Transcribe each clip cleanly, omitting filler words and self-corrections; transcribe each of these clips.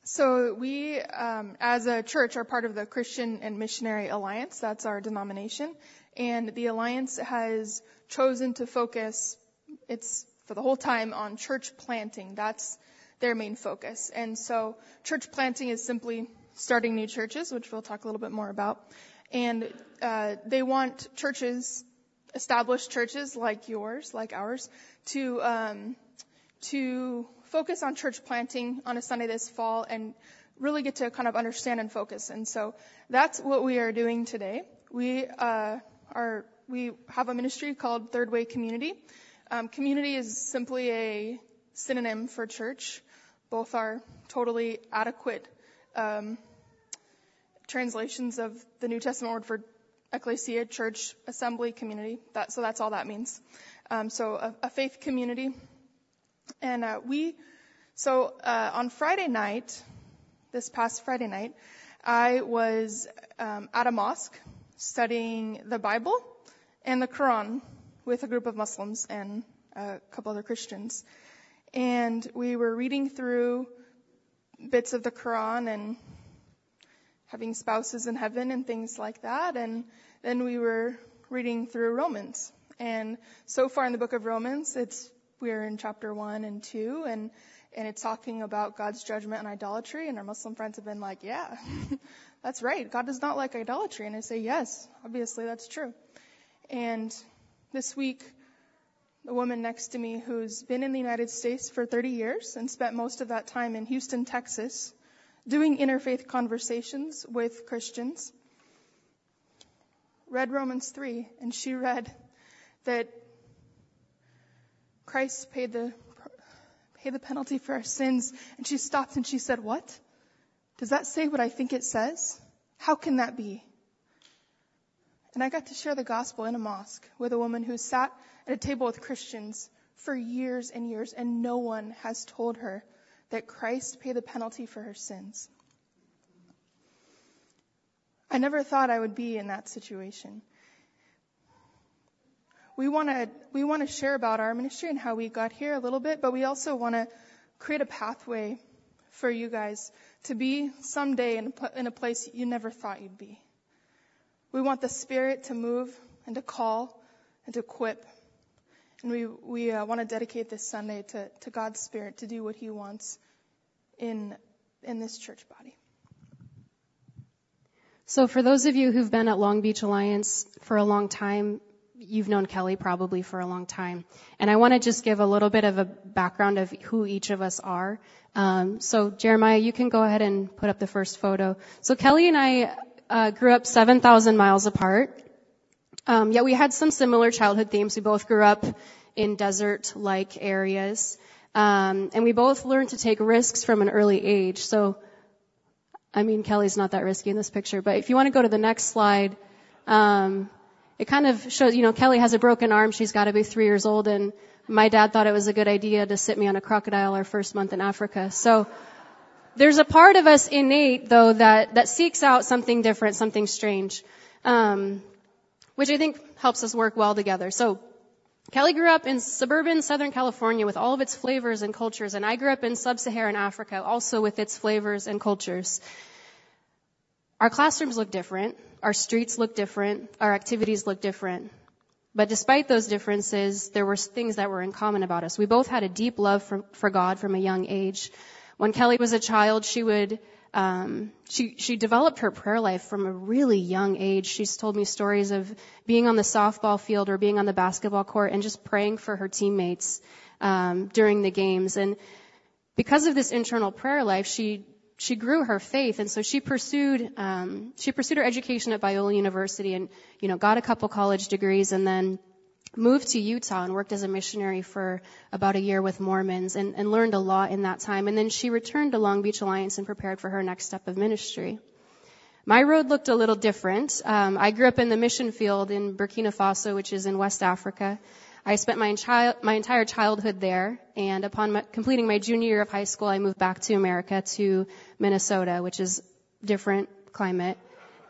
So we, as a church, are part of the Christian and Missionary Alliance. That's our denomination. And the Alliance has chosen to focus, it's for the whole time, on church planting. That's their main focus. And so church planting is simply starting new churches, which we'll talk a little bit more about. And they want churches, established churches like yours, like ours, to focus on church planting on a Sunday this fall and really get to kind of understand and focus. And so that's what we are doing today. We have a ministry called Third Way Community. Community is simply a synonym for church. Both are totally adequate translations of the New Testament word for ecclesia, church, assembly, community. So that's all that means. So a faith community. And on Friday night, this past Friday night, I was at a mosque studying the Bible and the Quran with a group of Muslims and a couple other Christians. And we were reading through bits of the Quran and having spouses in heaven and things like that. And then we were reading through Romans. And so far in the book of Romans, we're in chapter 1 and 2, and it's talking about God's judgment on idolatry. And our Muslim friends have been like, yeah, that's right. God does not like idolatry. And I say, yes, obviously that's true. And this week, the woman next to me who's been in the United States for 30 years and spent most of that time in Houston, Texas, doing interfaith conversations with Christians, read Romans 3, and she read that Christ paid the penalty for our sins. And she stopped and she said, what? Does that say what I think it says? How can that be? And I got to share the gospel in a mosque with a woman who sat at a table with Christians for years and years, and no one has told her that Christ paid the penalty for her sins. I never thought I would be in that situation. We want to share about our ministry and how we got here a little bit, but we also want to create a pathway for you guys to be someday in a place you never thought you'd be. We want the Spirit to move and to call and to equip. And we want to dedicate this Sunday to God's Spirit to do what He wants in this church body. So for those of you who've been at Long Beach Alliance for a long time, you've known Kelly probably for a long time. And I want to just give a little bit of a background of who each of us are. So Jeremiah, you can go ahead and put up the first photo. So Kelly and I grew up 7,000 miles apart. Yet we had some similar childhood themes. We both grew up in desert-like areas. And we both learned to take risks from an early age. So, I mean, Kelly's not that risky in this picture. But if you want to go to the next slide, it kind of shows, Kelly has a broken arm. She's got to be 3 years old. And my dad thought it was a good idea to sit me on a crocodile our first month in Africa. So there's a part of us innate, though, that seeks out something different, something strange, which I think helps us work well together. So Kelly grew up in suburban Southern California with all of its flavors and cultures. And I grew up in sub-Saharan Africa, also with its flavors and cultures. Our classrooms look different. Our streets look different. Our activities look different. But despite those differences, there were things that were in common about us. We both had a deep love for God from a young age. When Kelly was a child, she developed her prayer life from a really young age. She's told me stories of being on the softball field or being on the basketball court and just praying for her teammates during the games. And because of this internal prayer life, she grew her faith, and so she pursued her education at Biola University and, got a couple college degrees and then moved to Utah and worked as a missionary for about a year with Mormons and learned a lot in that time. And then she returned to Long Beach Alliance and prepared for her next step of ministry. My road looked a little different. I grew up in the mission field in Burkina Faso, which is in West Africa. I spent my entire childhood there, and upon completing my junior year of high school, I moved back to America, to Minnesota, which is different climate.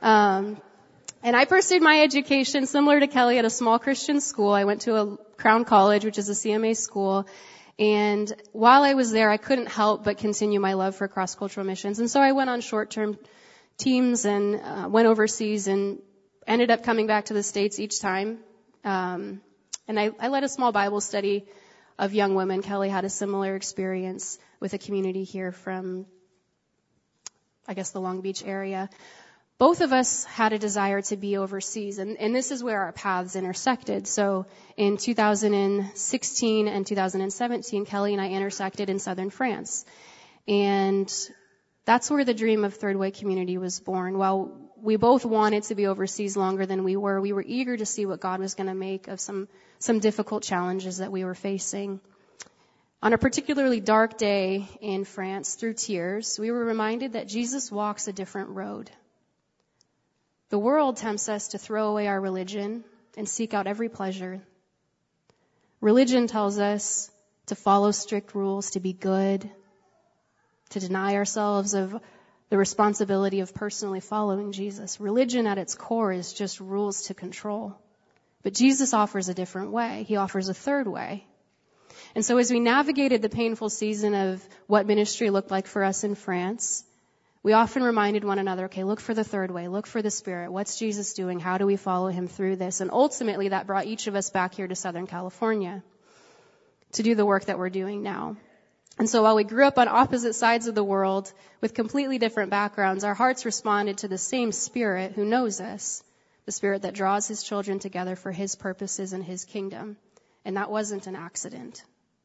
And I pursued my education similar to Kelly at a small Christian school. I went to a Crown College, which is a CMA school, And while I was there, I couldn't help but continue my love for cross-cultural missions. And so I went on short-term teams and went overseas and ended up coming back to the States each time. And I led a small Bible study of young women. Kelly had a similar experience with a community here from, I guess, the Long Beach area. Both of us had a desire to be overseas, and this is where our paths intersected. So in 2016 and 2017, Kelly and I intersected in southern France. And that's where the dream of Third Way Community was born. While we both wanted to be overseas longer than we were eager to see what God was going to make of some difficult challenges that we were facing. On a particularly dark day in France, through tears, we were reminded that Jesus walks a different road. The world tempts us to throw away our religion and seek out every pleasure. Religion tells us to follow strict rules, to be good, to deny ourselves of the responsibility of personally following Jesus. Religion at its core is just rules to control. But Jesus offers a different way. He offers a third way. And so as we navigated the painful season of what ministry looked like for us in France, we often reminded one another, okay, look for the third way, look for the Spirit. What's Jesus doing? How do we follow him through this? And ultimately that brought each of us back here to Southern California to do the work that we're doing now. And so while we grew up on opposite sides of the world with completely different backgrounds, our hearts responded to the same Spirit who knows us, the Spirit that draws his children together for his purposes and his kingdom. And that wasn't an accident.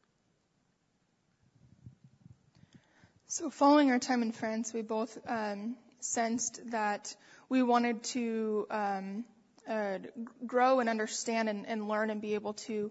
So following our time in France, we both sensed that we wanted to grow and understand and learn and be able to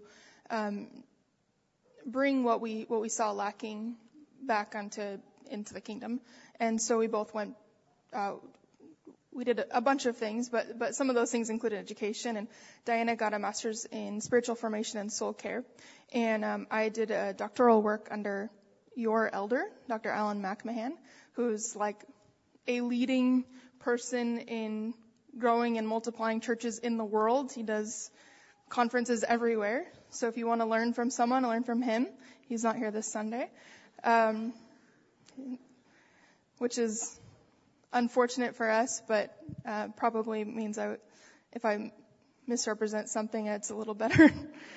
bring what we saw lacking back into the kingdom. And so we both went. We did a bunch of things, but some of those things included education. And Diana got a master's in spiritual formation and soul care, and I did a doctoral work under your elder, Dr. Alan McMahon, who's like a leading person in growing and multiplying churches in the world. He does conferences everywhere. So if you want to learn from someone, learn from him. He's not here this Sunday, which is unfortunate for us, but probably means if I misrepresent something, it's a little better.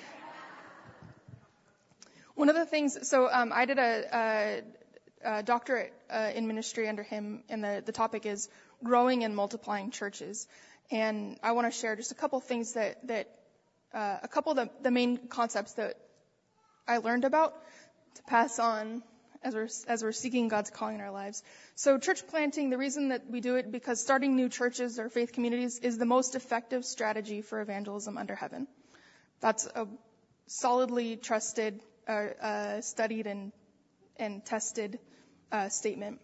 One of the things, so I did a doctorate in ministry under him, and the topic is growing and multiplying churches. And I want to share just a couple things that a couple of the main concepts that I learned about to pass on as we're seeking God's calling in our lives. So church planting, the reason that we do it, because starting new churches or faith communities is the most effective strategy for evangelism under heaven. That's a solidly trusted, studied and tested statement.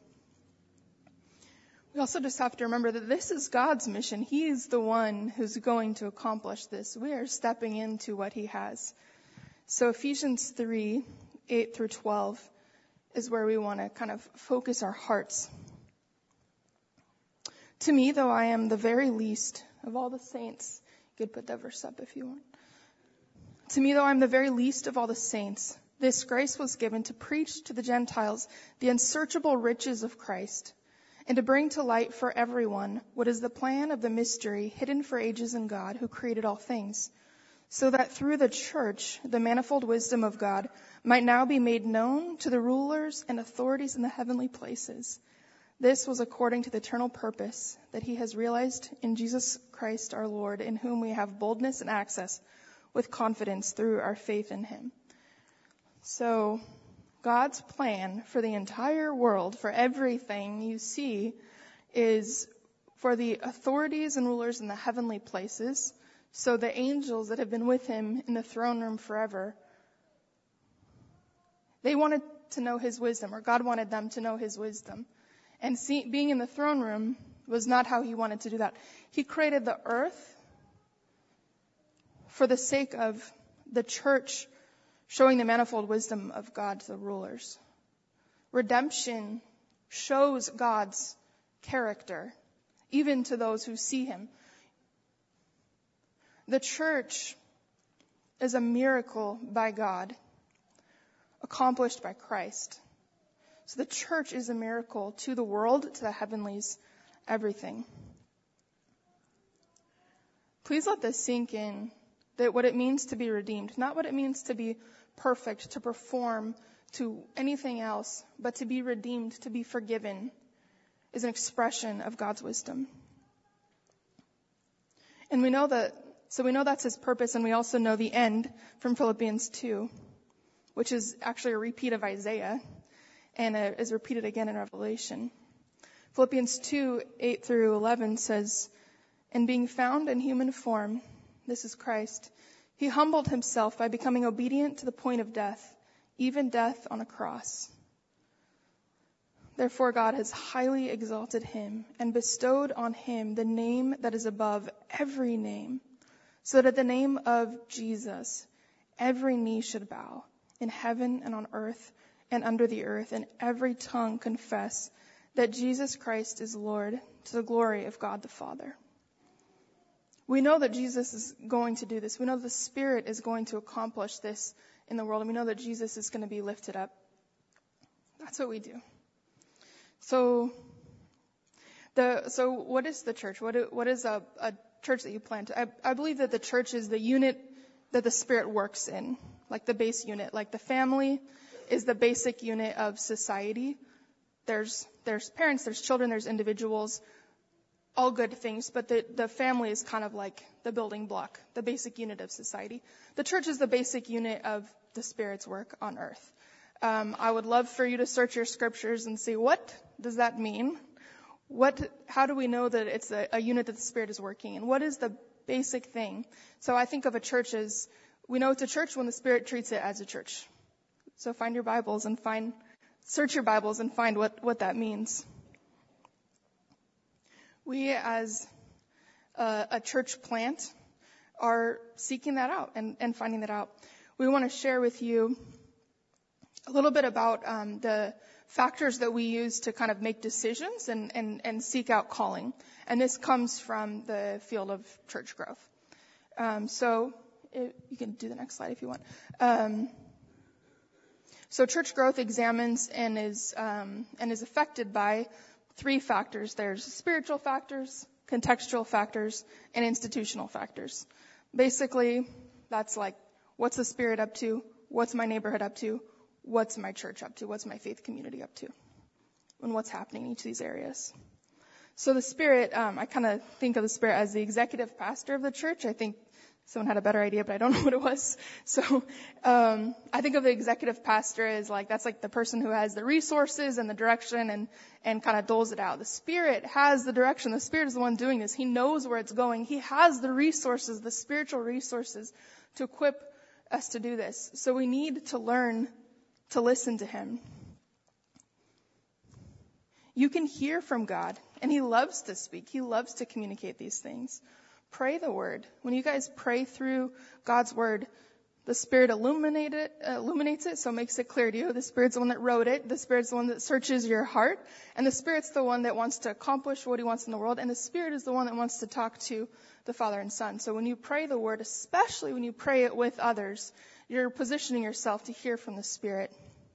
We also just have to remember that this is God's mission. He is the one who's going to accomplish this. We are stepping into what he has. So Ephesians 3, 8 through 12 is where we want to kind of focus our hearts. To me, though I am the very least of all the saints, you could put that verse up if you want. To me, though I am the very least of all the saints, this grace was given to preach to the Gentiles the unsearchable riches of Christ, and to bring to light for everyone what is the plan of the mystery hidden for ages in God who created all things, so that through the church the manifold wisdom of God might now be made known to the rulers and authorities in the heavenly places. This was according to the eternal purpose that he has realized in Jesus Christ our Lord, in whom we have boldness and access with confidence through our faith in him. So God's plan for the entire world, for everything you see, is for the authorities and rulers in the heavenly places. So the angels that have been with him in the throne room forever, they wanted to know his wisdom, or God wanted them to know his wisdom. And being in the throne room was not how he wanted to do that. He created the earth for the sake of the church showing the manifold wisdom of God to the rulers. Redemption shows God's character, even to those who see him. The church is a miracle by God. accomplished by Christ. So the church is a miracle to the world, to the heavenlies, everything. Please let this sink in, that what it means to be redeemed, not what it means to be perfect, to perform, to anything else, but to be redeemed, to be forgiven, is an expression of God's wisdom. And we know that's his purpose, and we also know the end from Philippians 2, which is actually a repeat of Isaiah, and is repeated again in Revelation. Philippians 2, 8 through 11 says, "And being found in human form," this is Christ, "he humbled himself by becoming obedient to the point of death, even death on a cross. Therefore God has highly exalted him and bestowed on him the name that is above every name, so that at the name of Jesus every knee should bow, in heaven and on earth and under the earth, and every tongue confess that Jesus Christ is Lord, to the glory of God the Father." We know that Jesus is going to do this. We know the Spirit is going to accomplish this in the world, and we know that Jesus is going to be lifted up. That's what we do. So what is the church? What is a church that you plant? I believe that the church is the unit that the Spirit works in, like the base unit. Like the family is the basic unit of society. There's parents, there's children, there's individuals, all good things, but the family is kind of like the building block, the basic unit of society. The church is the basic unit of the Spirit's work on earth. I would love for you to search your scriptures and see, what does that mean? How do we know that it's a unit that the Spirit is working in? What is the basic thing? So I think of a church as, we know it's a church when the Spirit treats it as a church. So find your Bibles and search your Bibles and find what that means. We as a church plant are seeking that out and finding that out. We want to share with you a little bit about the factors that we use to kind of make decisions and seek out calling. And this comes from the field of church growth. You can do the next slide if you want. So church growth examines and is affected by 3 factors. There's spiritual factors, contextual factors, and institutional factors. Basically, that's like, what's the Spirit up to? What's my neighborhood up to? What's my church up to? What's my faith community up to? And what's happening in each of these areas. So the Spirit, I kind of think of the Spirit as the executive pastor of the church. I think someone had a better idea, but I don't know what it was. So I think of the executive pastor as that's like the person who has the resources and the direction and kind of doles it out. The Spirit has the direction. The Spirit is the one doing this. He knows where it's going. He has the resources, the spiritual resources, to equip us to do this. So we need to learn to listen to him. You can hear from God, and he loves to speak. He loves to communicate these things. Pray the word. When you guys pray through God's word, the Spirit illuminates it, so makes it clear to you. The Spirit's the one that wrote it. The Spirit's the one that searches your heart. And the Spirit's the one that wants to accomplish what he wants in the world. And the Spirit is the one that wants to talk to the Father and Son. So when you pray the word, especially when you pray it with others, you're positioning yourself to hear from the Spirit.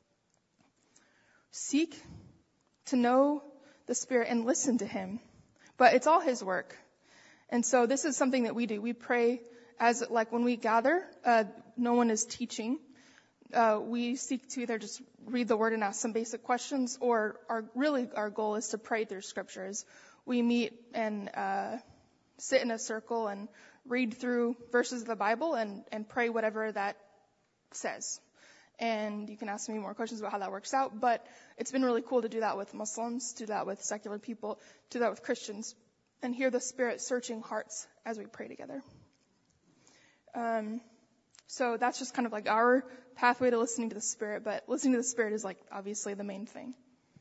Seek to know the Spirit and listen to him. But it's all his work. And so this is something that we do. We pray as, when we gather, no one is teaching. We seek to either just read the word and ask some basic questions, or our goal is to pray through scriptures. We meet and sit in a circle and read through verses of the Bible and pray whatever that says. And you can ask me more questions about how that works out, but it's been really cool to do that with Muslims, do that with secular people, do that with Christians, and hear the Spirit searching hearts as we pray together. So that's just kind of our pathway to listening to the Spirit, but listening to the Spirit is obviously the main thing.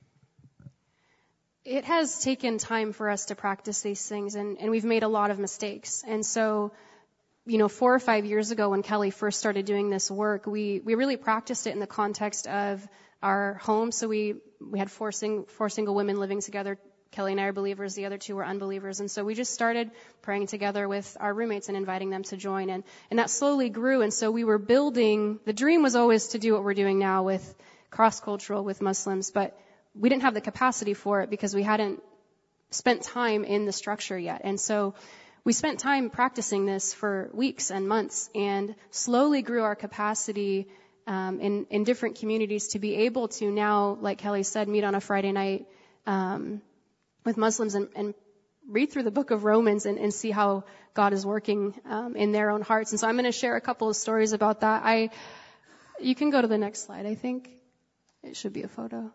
It has taken time for us to practice these things, and we've made a lot of mistakes. And so, 4 or 5 years ago when Kelly first started doing this work, we really practiced it in the context of our home. So we had four single women living together Kelly and I are believers. The other two were unbelievers. And so we just started praying together with our roommates and inviting them to join. And that slowly grew. And so we were building, the dream was always to do what we're doing now with cross-cultural with Muslims, but we didn't have the capacity for it because we hadn't spent time in the structure yet. And so we spent time practicing this for weeks and months and slowly grew our capacity in different communities to be able to now, like Kelly said, meet on a Friday night with Muslims and read through the book of Romans and see how God is working in their own hearts. And so I'm going to share a couple of stories about that. You can go to the next slide, I think. It should be a photo.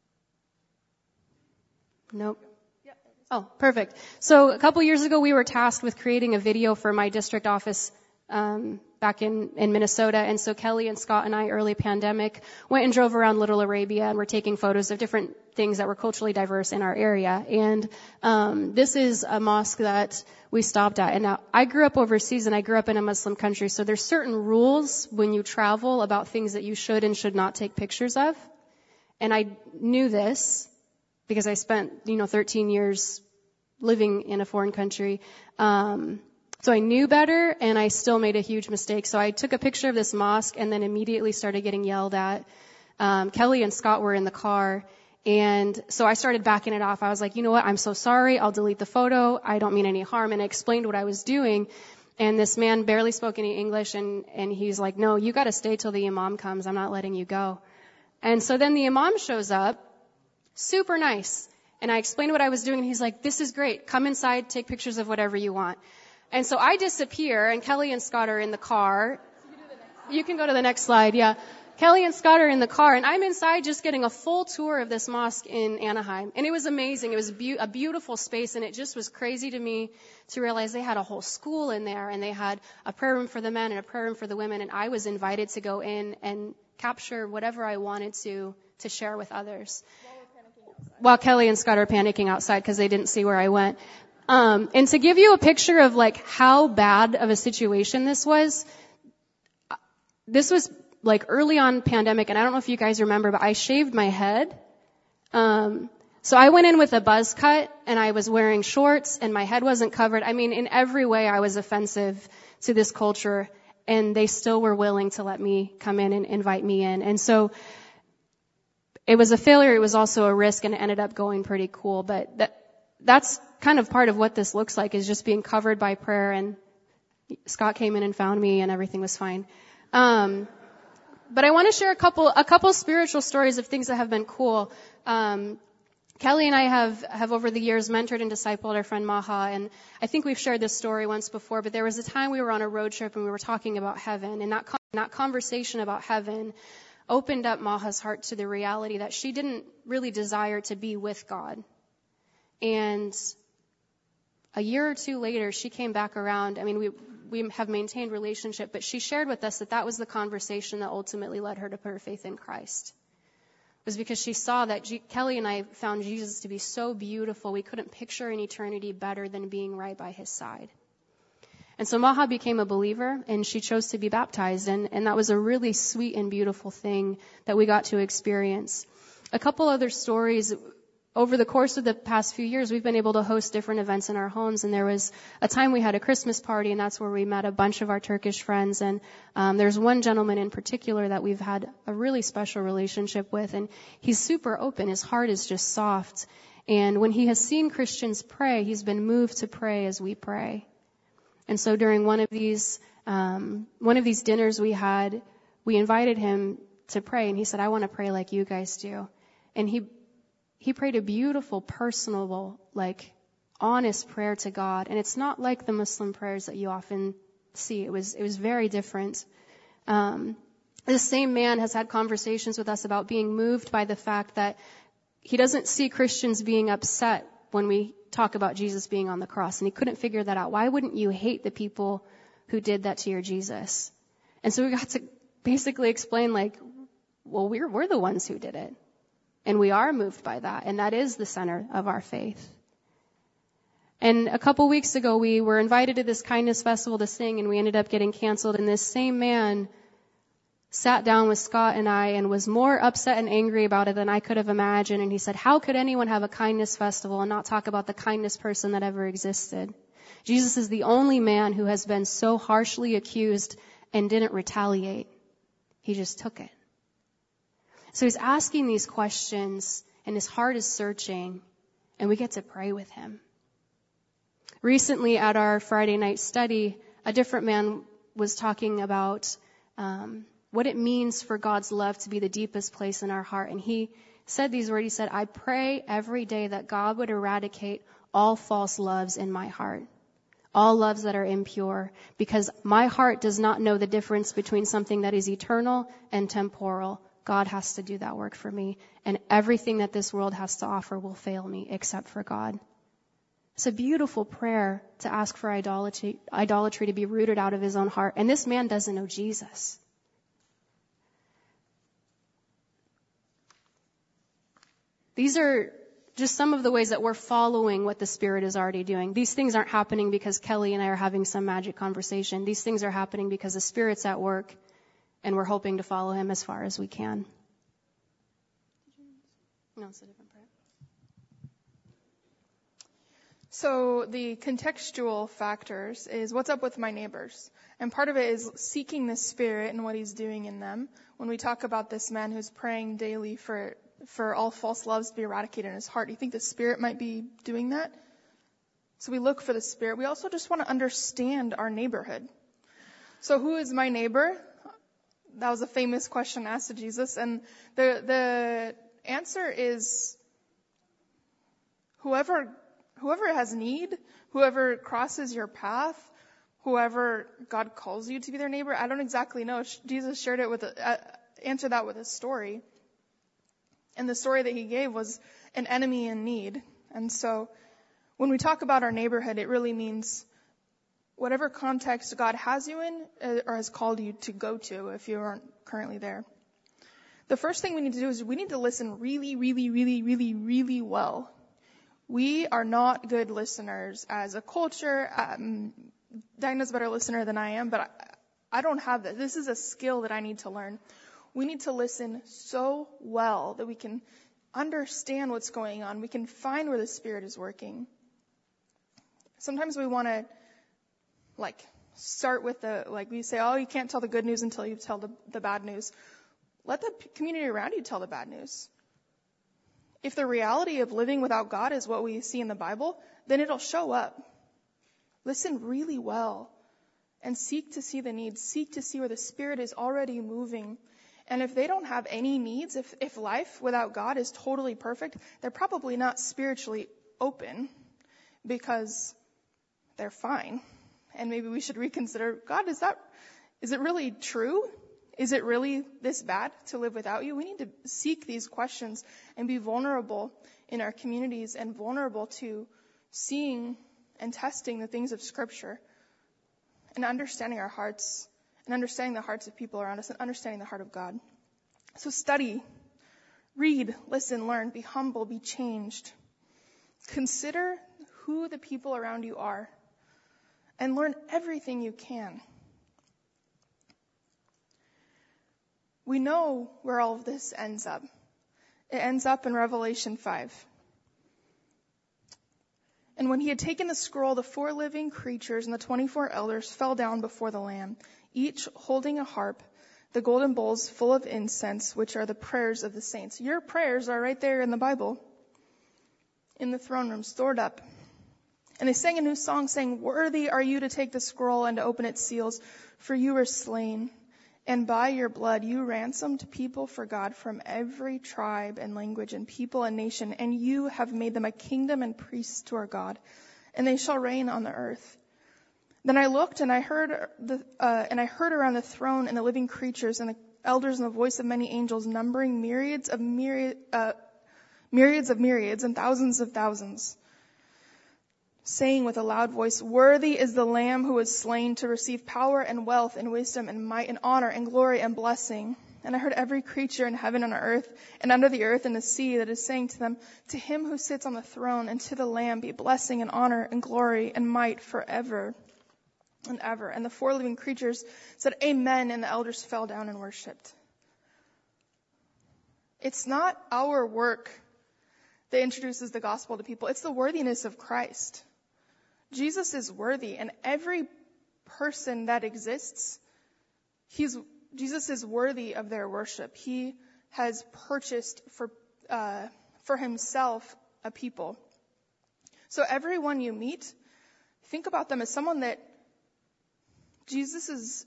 Nope. Oh, perfect. So a couple years ago, we were tasked with creating a video for my district office back in Minnesota. And so Kelly and Scott and I, early pandemic, went and drove around Little Arabia and were taking photos of different things that were culturally diverse in our area. And this is a mosque that we stopped at. And now, I grew up overseas and I grew up in a Muslim country. So there's certain rules when you travel about things that you should and should not take pictures of. And I knew this because I spent, 13 years living in a foreign country. So I knew better, and I still made a huge mistake. So I took a picture of this mosque and then immediately started getting yelled at. Kelly and Scott were in the car, and so I started backing it off. I was like, you know what? I'm so sorry. I'll delete the photo. I don't mean any harm. And I explained what I was doing. And this man barely spoke any English, and he's like, no, you got to stay till the imam comes. I'm not letting you go. And so then the imam shows up, super nice. And I explained what I was doing, and he's like, this is great. Come inside, take pictures of whatever you want. And so I disappear, and Kelly and Scott are in the car. You can go to the next slide, yeah. Kelly and Scott are in the car, and I'm inside just getting a full tour of this mosque in Anaheim. And it was amazing. It was a beautiful space, and it just was crazy to me to realize they had a whole school in there, and they had a prayer room for the men and a prayer room for the women, and I was invited to go in and capture whatever I wanted to share with others. While Kelly and Scott are panicking outside because they didn't see where I went. And to give you a picture of like how bad of a situation this was like early on pandemic, and I don't know if you guys remember, but I shaved my head. So I went in with a buzz cut, and I was wearing shorts, and my head wasn't covered. I mean, in every way I was offensive to this culture, and they still were willing to let me come in and invite me in. And so it was a failure. It was also a risk, and it ended up going pretty cool. But that's kind of part of what this looks like, is just being covered by prayer. And Scott came in and found me, and everything was fine. But I want to share a couple spiritual stories of things that have been cool. Kelly and I have over the years mentored and discipled our friend Maha, and I think we've shared this story once before, but there was a time we were on a road trip and we were talking about heaven, and that conversation about heaven opened up Maha's heart to the reality that she didn't really desire to be with God. And a year or two later, she came back around. I mean, we have maintained relationship, but she shared with us that was the conversation that ultimately led her to put her faith in Christ. It was because she saw that Kelly and I found Jesus to be so beautiful, we couldn't picture an eternity better than being right by his side. And so Maha became a believer, and she chose to be baptized, and that was a really sweet and beautiful thing that we got to experience. A couple other stories. Over the course of the past few years, we've been able to host different events in our homes, and there was a time we had a Christmas party, and that's where we met a bunch of our Turkish friends, and there's one gentleman in particular that we've had a really special relationship with, and he's super open. His heart is just soft, and when he has seen Christians pray, he's been moved to pray as we pray. And so during one of these dinners we had, we invited him to pray, and he said, I want to pray like you guys do. And he prayed a beautiful, personal, honest prayer to God. And it's not like the Muslim prayers that you often see. It was very different. This same man has had conversations with us about being moved by the fact that he doesn't see Christians being upset when we talk about Jesus being on the cross. And he couldn't figure that out. Why wouldn't you hate the people who did that to your Jesus? And so we got to basically explain, well, we're the ones who did it. And we are moved by that. And that is the center of our faith. And a couple weeks ago, we were invited to this kindness festival to sing, and we ended up getting canceled. And this same man sat down with Scott and I and was more upset and angry about it than I could have imagined. And he said, how could anyone have a kindness festival and not talk about the kindest person that ever existed? Jesus is the only man who has been so harshly accused and didn't retaliate. He just took it. So he's asking these questions and his heart is searching, and we get to pray with him. Recently at our Friday night study, a different man was talking about what it means for God's love to be the deepest place in our heart. And he said these words. He said, I pray every day that God would eradicate all false loves in my heart, all loves that are impure, because my heart does not know the difference between something that is eternal and temporal. God has to do that work for me, and everything that this world has to offer will fail me except for God. It's a beautiful prayer to ask for idolatry to be rooted out of his own heart. And this man doesn't know Jesus. These are just some of the ways that we're following what the Spirit is already doing. These things aren't happening because Kelly and I are having some magic conversation. These things are happening because the Spirit's at work, and we're hoping to follow him as far as we can. No, it's a different prayer. So the contextual factors is what's up with my neighbors. And part of it is seeking the Spirit and what he's doing in them. When we talk about this man who's praying daily for all false loves to be eradicated in his heart, do you think the Spirit might be doing that? So we look for the Spirit. We also just want to understand our neighborhood. So who is my neighbor? That was a famous question asked to Jesus. And the answer is whoever has need, whoever crosses your path, whoever God calls you to be their neighbor. I don't exactly know. Jesus shared it answered that with a story. And the story that he gave was an enemy in need. And so when we talk about our neighborhood, it really means whatever context God has you in or has called you to go to if you aren't currently there. The first thing we need to do is we need to listen really, really, really, really, really well. We are not good listeners as a culture. Dinah's a better listener than I am, but I don't have that. This is a skill that I need to learn. We need to listen so well that we can understand what's going on. We can find where the Spirit is working. Sometimes we want to, start with we say, oh, you can't tell the good news until you tell the bad news. Let the community around you tell the bad news. If the reality of living without God is what we see in the Bible, then it'll show up. Listen really well and seek to see the needs. Seek to see where the Spirit is already moving. And if they don't have any needs, if life without God is totally perfect, they're probably not spiritually open because they're fine. And maybe we should reconsider, God, is it really true? Is it really this bad to live without you? We need to seek these questions and be vulnerable in our communities and vulnerable to seeing and testing the things of Scripture and understanding our hearts and understanding the hearts of people around us and understanding the heart of God. So study, read, listen, learn, be humble, be changed. Consider who the people around you are and learn everything you can. We know where all of this ends up. It ends up in Revelation 5. And when he had taken the scroll, the 4 living creatures and the 24 elders fell down before the Lamb, each holding a harp, the golden bowls full of incense, which are the prayers of the saints. Your prayers are right there in the Bible, in the throne room, stored up. And they sang a new song saying, "Worthy are you to take the scroll and to open its seals, for you were slain. And by your blood you ransomed people for God from every tribe and language and people and nation, and you have made them a kingdom and priests to our God, and they shall reign on the earth." Then I looked and I heard around the throne and the living creatures and the elders and the voice of many angels, numbering myriads of myriads and thousands of thousands, saying with a loud voice, "Worthy is the Lamb who was slain to receive power and wealth and wisdom and might and honor and glory and blessing." And I heard every creature in heaven and on earth and under the earth and the sea that is saying to them, "To him who sits on the throne and to the Lamb be blessing and honor and glory and might forever." and ever. And the 4 living creatures said, Amen, and the elders fell down and worshipped. It's not our work that introduces the gospel to people. It's the worthiness of Christ. Jesus is worthy, and every person that exists, Jesus is worthy of their worship. He has purchased for himself a people. So everyone you meet, think about them as someone that Jesus is,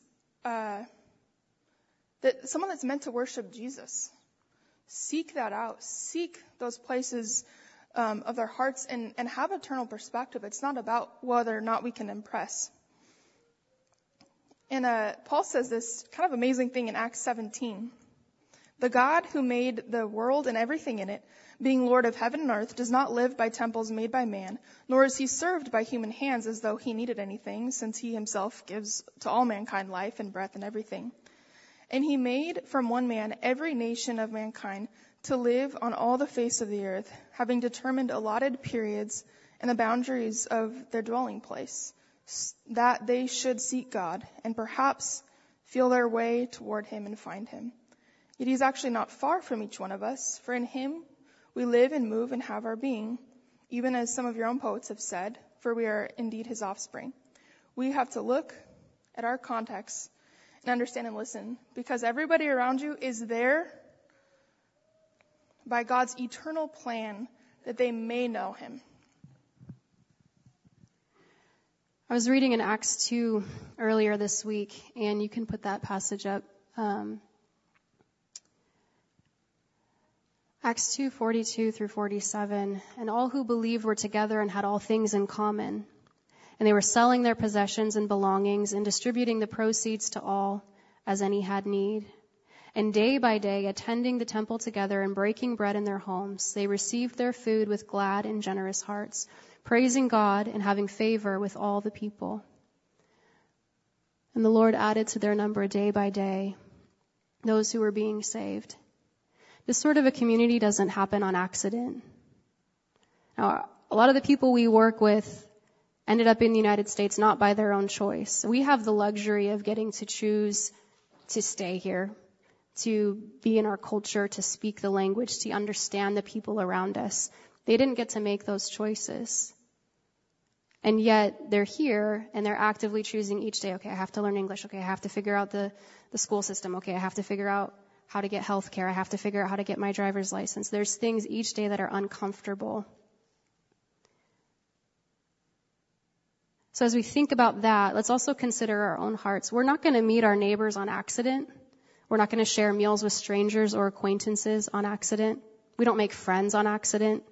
someone that's meant to worship Jesus. Seek that out. Seek those places of their hearts and have eternal perspective. It's not about whether or not we can impress. And Paul says this kind of amazing thing in Acts 17. The God who made the world and everything in it, being Lord of heaven and earth, does not live by temples made by man, nor is he served by human hands as though he needed anything, since he himself gives to all mankind life and breath and everything. And he made from one man every nation of mankind to live on all the face of the earth, having determined allotted periods and the boundaries of their dwelling place, that they should seek God and perhaps feel their way toward him and find him. Yet he is actually not far from each one of us, for in him we live and move and have our being, even as some of your own poets have said, for we are indeed his offspring. We have to look at our context and understand and listen, because everybody around you is there by God's eternal plan that they may know him. I was reading in Acts 2 earlier this week, and you can put that passage up. Acts 2:42 through 47. And all who believed were together and had all things in common. And they were selling their possessions and belongings and distributing the proceeds to all as any had need. And day by day, attending the temple together and breaking bread in their homes, they received their food with glad and generous hearts, praising God and having favor with all the people. And the Lord added to their number day by day those who were being saved. This sort of a community doesn't happen on accident. Now, a lot of the people we work with ended up in the United States not by their own choice. We have the luxury of getting to choose to stay here, to be in our culture, to speak the language, to understand the people around us. They didn't get to make those choices. And yet they're here and they're actively choosing each day, okay, I have to learn English. Okay, I have to figure out the school system. Okay, I have to figure out how to get health care. I have to figure out how to get my driver's license. There's things each day that are uncomfortable. So as we think about that, let's also consider our own hearts. We're not going to meet our neighbors on accident. We're not going to share meals with strangers or acquaintances on accident. We don't make friends on accident.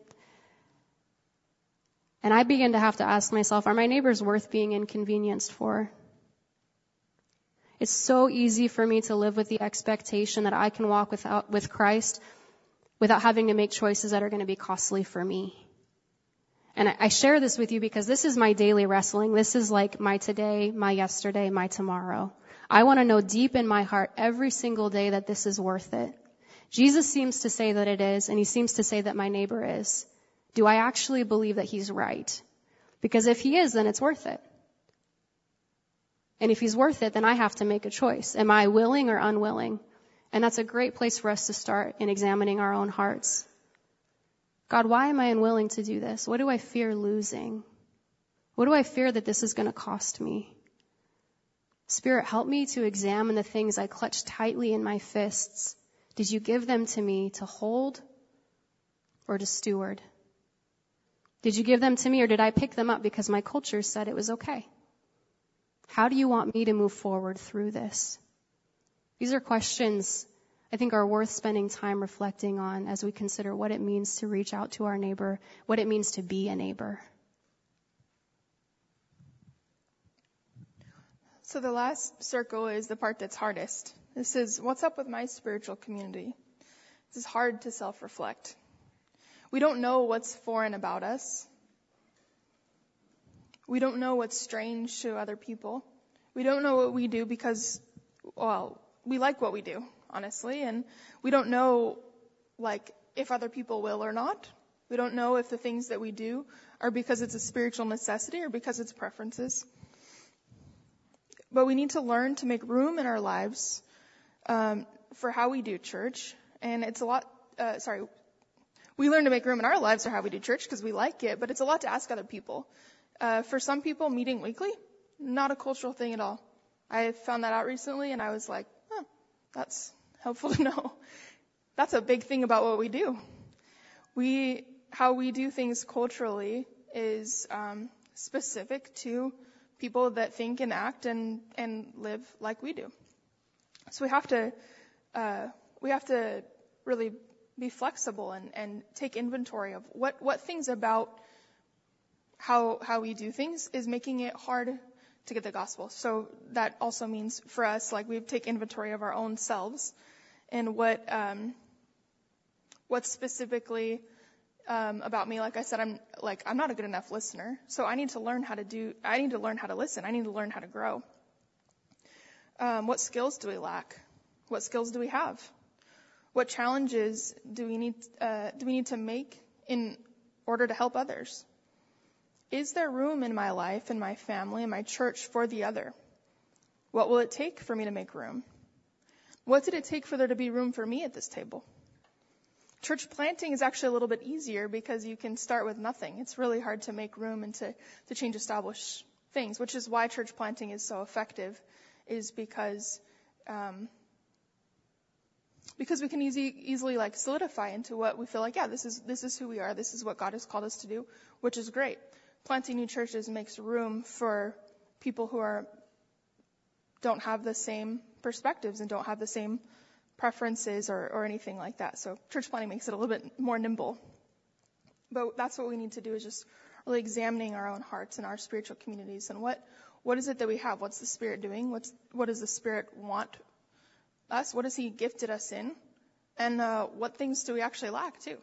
And I begin to have to ask myself, are my neighbors worth being inconvenienced for? It's so easy for me to live with the expectation that I can walk with Christ without having to make choices that are going to be costly for me. And I share this with you because this is my daily wrestling. This is like my today, my yesterday, my tomorrow. I want to know deep in my heart every single day that this is worth it. Jesus seems to say that it is, and he seems to say that my neighbor is. Do I actually believe that he's right? Because if he is, then it's worth it. And if he's worth it, then I have to make a choice. Am I willing or unwilling? And that's a great place for us to start in examining our own hearts. God, why am I unwilling to do this? What do I fear losing? What do I fear that this is going to cost me? Spirit, help me to examine the things I clutch tightly in my fists. Did you give them to me to hold or to steward? Did you give them to me or did I pick them up because my culture said it was okay? How do you want me to move forward through this? These are questions I think are worth spending time reflecting on as we consider what it means to reach out to our neighbor, what it means to be a neighbor. So the last circle is the part that's hardest. This is, what's up with my spiritual community? This is hard to self-reflect. We don't know what's foreign about us. We don't know what's strange to other people. We don't know what we do because, well, we like what we do, honestly, and we don't know, if other people will or not. We don't know if the things that we do are because it's a spiritual necessity or because it's preferences. But we need to learn to make room in our lives for how we do church. And it's a lot, we learn to make room in our lives for how we do church because we like it, but it's a lot to ask other people. For some people, meeting weekly, not a cultural thing at all. I found that out recently, and I was like, that's helpful to know. That's a big thing about what we do. How we do things culturally is specific to people that think and act and live like we do. So we have to really be flexible and take inventory of what things about how we do things is making it hard to get the gospel. So that also means for us, like, we take inventory of our own selves and what's specifically about me. Like I said, I'm not a good enough listener, so I need to learn how to listen. I need to learn how to grow. What skills do we lack? What skills do we have? What challenges do we need to make in order to help others? Is there room in my life, in my family, in my church for the other? What will it take for me to make room? What did it take for there to be room for me at this table? Church planting is actually a little bit easier because you can start with nothing. It's really hard to make room and to change established things, which is why church planting is so effective, is because we can easily like solidify into what we feel like, this is who we are, this is what God has called us to do, which is great. Planting new churches makes room for people who don't have the same perspectives and don't have the same preferences or anything like that. So church planting makes it a little bit more nimble. But that's what we need to do, is just really examining our own hearts and our spiritual communities and what is it that we have? What's the Spirit doing? What does the Spirit want us? What has He gifted us in? And what things do we actually lack too?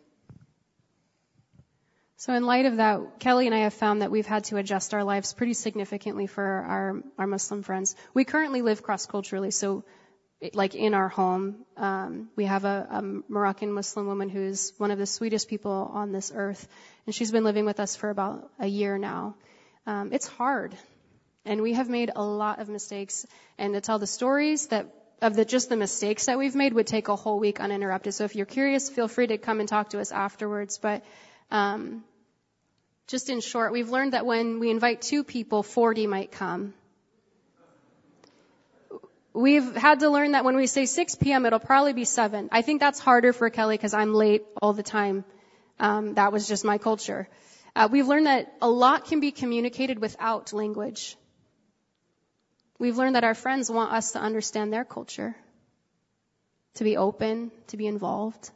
So in light of that, Kelly and I have found that we've had to adjust our lives pretty significantly for our Muslim friends. We currently live cross-culturally, so like in our home, we have a Moroccan Muslim woman who's one of the sweetest people on this earth, and she's been living with us for about a year now. It's hard, and we have made a lot of mistakes, and to tell the stories just the mistakes that we've made would take a whole week uninterrupted. So if you're curious, feel free to come and talk to us afterwards. But just in short, we've learned that when we invite 2 people, 40 might come. We've had to learn that when we say 6 p.m., it'll probably be 7. I think that's harder for Kelly because I'm late all the time. That was just my culture. We've learned that a lot can be communicated without language. We've learned that our friends want us to understand their culture, to be open, to be involved.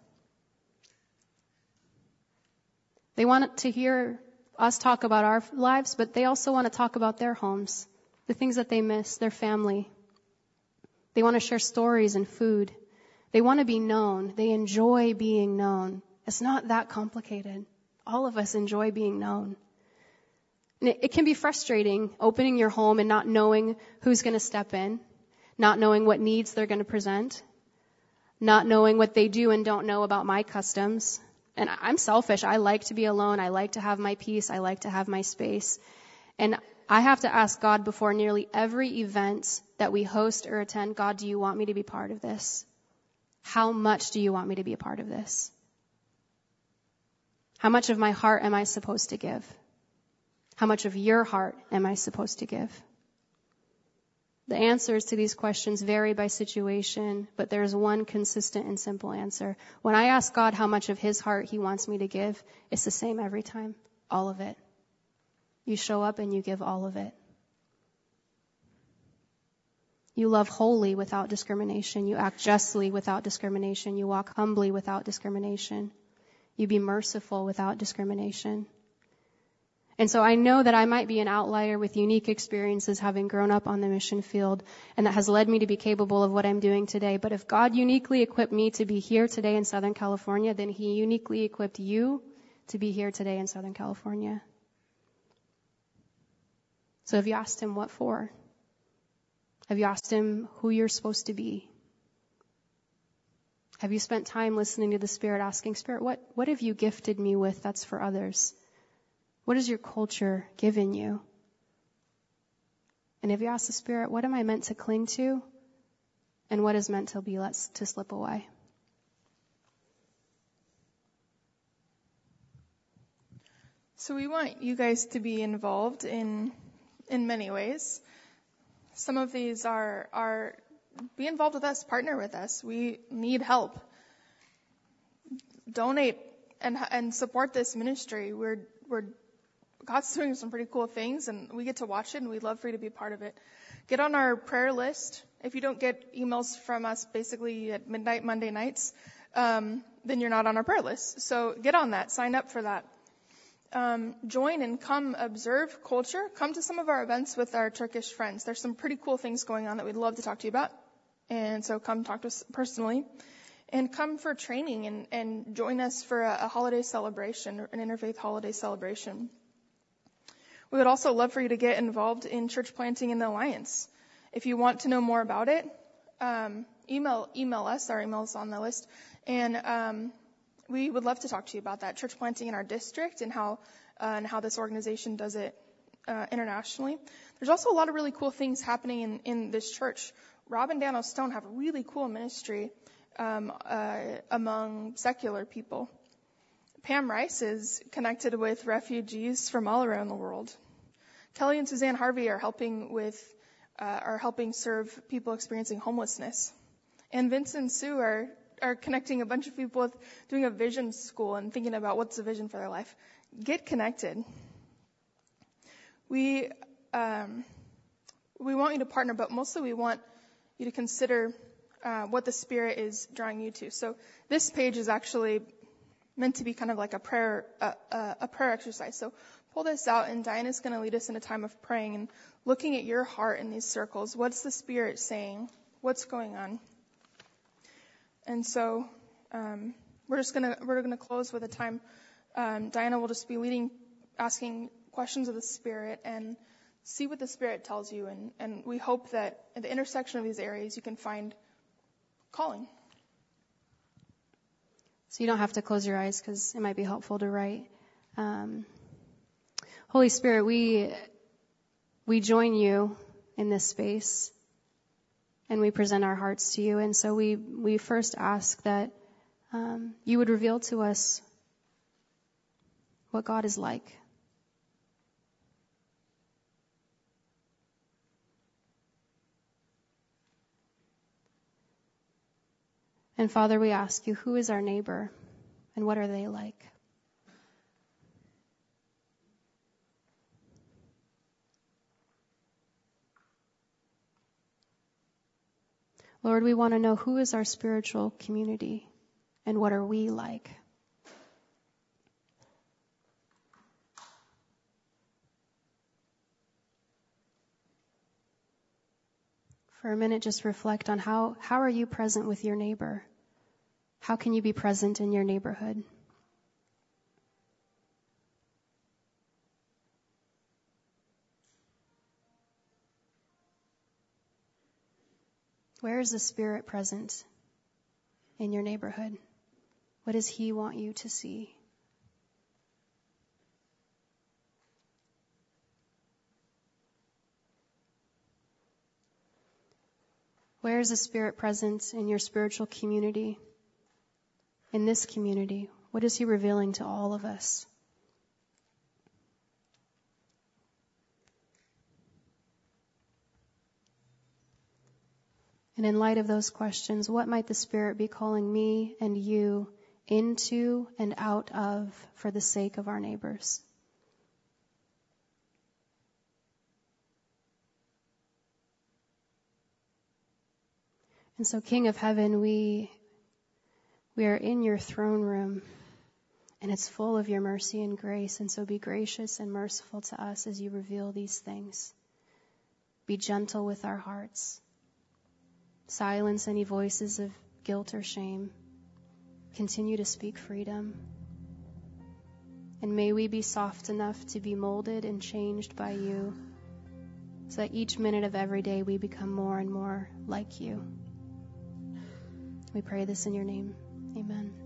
They want to hear us talk about our lives, but they also want to talk about their homes, the things that they miss, their family. They want to share stories and food. They want to be known. They enjoy being known. It's not that complicated. All of us enjoy being known. And it can be frustrating opening your home and not knowing who's going to step in, not knowing what needs they're going to present, not knowing what they do and don't know about my customs. And I'm selfish. I like to be alone. I like to have my peace. I like to have my space. And I have to ask God before nearly every event that we host or attend, God, do you want me to be part of this? How much do you want me to be a part of this? How much of my heart am I supposed to give? How much of your heart am I supposed to give? The answers to these questions vary by situation, but there's one consistent and simple answer. When I ask God how much of His heart He wants me to give, it's the same every time. All of it. You show up and you give all of it. You love wholly without discrimination. You act justly without discrimination. You walk humbly without discrimination. You be merciful without discrimination. And so I know that I might be an outlier with unique experiences having grown up on the mission field, and that has led me to be capable of what I'm doing today. But if God uniquely equipped me to be here today in Southern California, then He uniquely equipped you to be here today in Southern California. So have you asked Him what for? Have you asked Him who you're supposed to be? Have you spent time listening to the Spirit, asking, Spirit, what have you gifted me with that's for others? What has your culture given you? And if you ask the Spirit, what am I meant to cling to? And what is meant to be let to slip away? So we want you guys to be involved in many ways. Some of these are be involved with us, partner with us. We need help. Donate and support this ministry. We're God's doing some pretty cool things, and we get to watch it, and we'd love for you to be a part of it. Get on our prayer list. If you don't get emails from us basically at midnight Monday nights, then you're not on our prayer list. So get on that. Sign up for that. Join and come observe culture. Come to some of our events with our Turkish friends. There's some pretty cool things going on that we'd love to talk to you about. And so come talk to us personally. And come for training and join us for a holiday celebration, an interfaith holiday celebration. We would also love for you to get involved in church planting in the Alliance. If you want to know more about it, email us. Our email's on the list. And we would love to talk to you about that, church planting in our district and how this organization does it internationally. There's also a lot of really cool things happening in this church. Rob and Dan O'Stone have a really cool ministry among secular people. Pam Rice is connected with refugees from all around the world. Kelly and Suzanne Harvey are helping serve people experiencing homelessness. And Vince and Sue are connecting a bunch of people with doing a vision school and thinking about what's the vision for their life. Get connected. We want you to partner, but mostly we want you to consider what the Spirit is drawing you to. So this page is actually meant to be kind of like a prayer exercise. So pull this out, and Diana's going to lead us in a time of praying and looking at your heart in these circles. What's the Spirit saying? What's going on? And so we're gonna close with a time. Diana will just be leading, asking questions of the Spirit, and see what the Spirit tells you. And we hope that at the intersection of these areas, you can find calling. So you don't have to close your eyes, because it might be helpful to write. Holy Spirit, we join you in this space, and we present our hearts to you. And so we first ask that you would reveal to us what God is like. And Father, we ask you, who is our neighbor, and what are they like? Lord, we want to know, who is our spiritual community, and what are we like? For a minute, just reflect on how are you present with your neighbor? How can you be present in your neighborhood? Where is the Spirit present in your neighborhood? What does He want you to see? Where is the Spirit present in your spiritual community? In this community, what is He revealing to all of us? And in light of those questions, what might the Spirit be calling me and you into and out of for the sake of our neighbors? And so, King of Heaven, we are in your throne room, and it's full of your mercy and grace. And so be gracious and merciful to us as you reveal these things. Be gentle with our hearts. Silence any voices of guilt or shame. Continue to speak freedom. And may we be soft enough to be molded and changed by you, so that each minute of every day we become more and more like you. We pray this in your name. Amen.